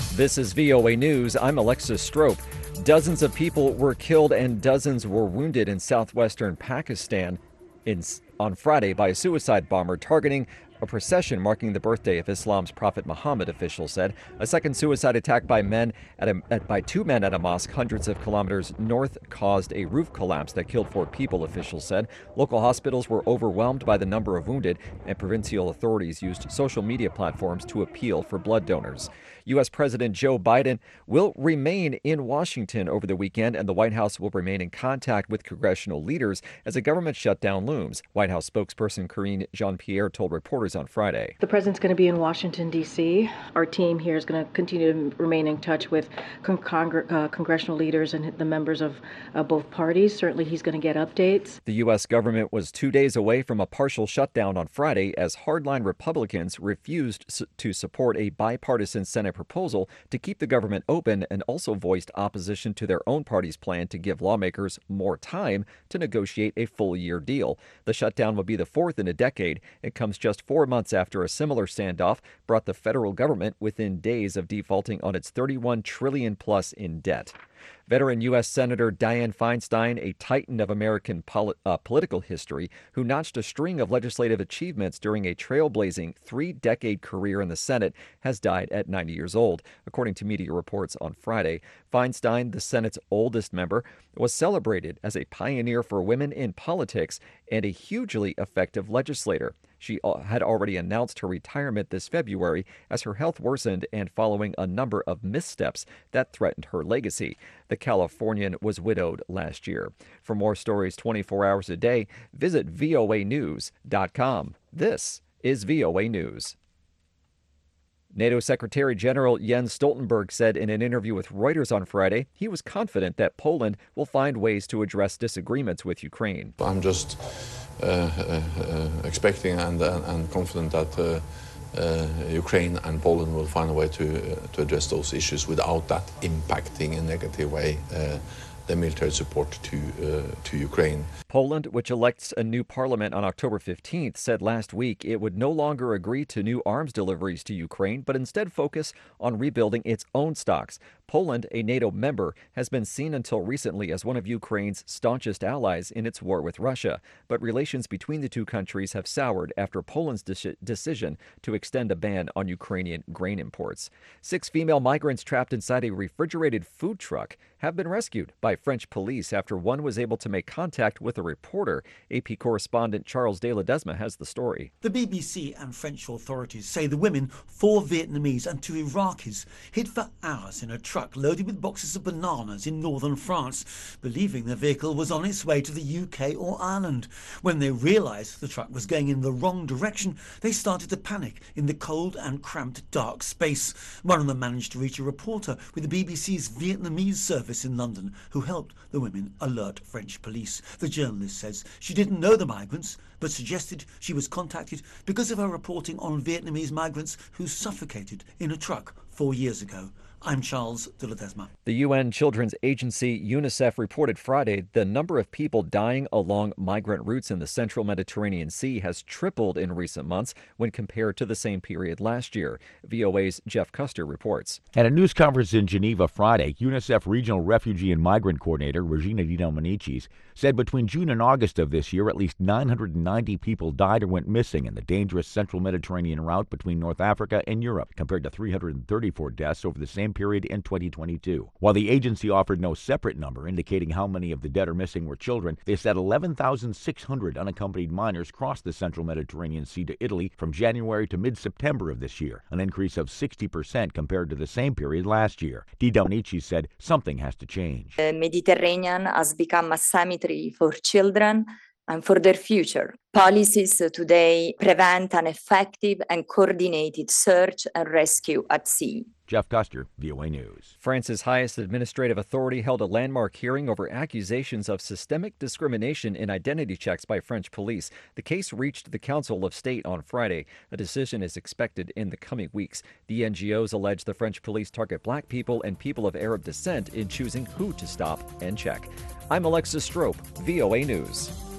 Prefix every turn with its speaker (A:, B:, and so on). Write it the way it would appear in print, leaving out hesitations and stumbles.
A: This is VOA News. I'm Alexis Strope. Dozens of people were killed and dozens were wounded in southwestern Pakistan on Friday by a suicide bomber targeting a procession marking the birthday of Islam's Prophet Muhammad, officials said. A second suicide attack by two men at a mosque hundreds of kilometers north caused a roof collapse that killed 4 people, officials said. Local hospitals were overwhelmed by the number of wounded, and provincial authorities used social media platforms to appeal for blood donors. U.S. President Joe Biden will remain in Washington over the weekend, and the White House will remain in contact with congressional leaders as a government shutdown looms. White House spokesperson Karine Jean-Pierre told reporters on Friday.
B: The president's going to be in Washington, D.C. Our team here is going to continue to remain in touch with congressional leaders and the members of both parties. Certainly he's going to get updates.
A: The U.S. government was 2 days away from a partial shutdown on Friday as hardline Republicans refused to support a bipartisan Senate proposal to keep the government open and also voiced opposition to their own party's plan to give lawmakers more time to negotiate a full-year deal. The shutdown will be the 4th in a decade. It comes just 4 months after a similar standoff brought the federal government within days of defaulting on its $31 trillion plus in debt. Veteran U.S. Senator Dianne Feinstein, a titan of American political history, who notched a string of legislative achievements during a trailblazing 3-decade career in the Senate, has died at 90 years old. According to media reports on Friday, Feinstein, the Senate's oldest member, was celebrated as a pioneer for women in politics and a hugely effective legislator. She had already announced her retirement this February as her health worsened and following a number of missteps that threatened her legacy. The Californian was widowed last year. For more stories 24 hours a day, visit voanews.com. This is VOA News. NATO Secretary General Jens Stoltenberg said in an interview with Reuters on Friday he was confident that Poland will find ways to address disagreements with Ukraine.
C: I'm just expecting and confident that Ukraine and Poland will find a way to address those issues without that impacting in a negative way the military support to Ukraine.
A: Poland, which elects a new parliament on October 15th, said last week it would no longer agree to new arms deliveries to Ukraine, but instead focus on rebuilding its own stocks. Poland, a NATO member, has been seen until recently as one of Ukraine's staunchest allies in its war with Russia. But relations between the two countries have soured after Poland's decision to extend a ban on Ukrainian grain imports. 6 female migrants trapped inside a refrigerated food truck have been rescued by French police after one was able to make contact with a reporter. AP correspondent Charles de Ledesma has the story.
D: The BBC and French authorities say the women, 4 Vietnamese and 2 Iraqis, hid for hours in a truck loaded with boxes of bananas in northern France, believing the vehicle was on its way to the UK or Ireland. When they realised the truck was going in the wrong direction, they started to panic in the cold and cramped dark space. One of them managed to reach a reporter with the BBC's Vietnamese service in London, who helped the women alert French police. The journalist says she didn't know the migrants, but suggested she was contacted because of her reporting on Vietnamese migrants who suffocated in a truck 4 years ago. I'm Charles de Ledesma.
A: The UN Children's Agency, UNICEF, reported Friday the number of people dying along migrant routes in the central Mediterranean Sea has tripled in recent months when compared to the same period last year. VOA's Jeff Custer reports.
E: At a news conference in Geneva Friday, UNICEF Regional Refugee and Migrant Coordinator Regina Di Dominicis said between June and August of this year, at least 990 people died or went missing in the dangerous central Mediterranean route between North Africa and Europe, compared to 334 deaths over the same period in 2022. While the agency offered no separate number indicating how many of the dead or missing were children, they said 11,600 unaccompanied minors crossed the central Mediterranean Sea to Italy from January to mid-September of this year, an increase of 60% compared to the same period last year. Di Dominici said something has to change.
F: The Mediterranean has become a cemetery for children and for their future. Policies today prevent an effective and coordinated search and rescue at sea.
E: Jeff Custer, VOA News.
A: France's highest administrative authority held a landmark hearing over accusations of systemic discrimination in identity checks by French police. The case reached the Council of State on Friday. A decision is expected in the coming weeks. The NGOs allege the French police target black people and people of Arab descent in choosing who to stop and check. I'm Alexis Strope, VOA News.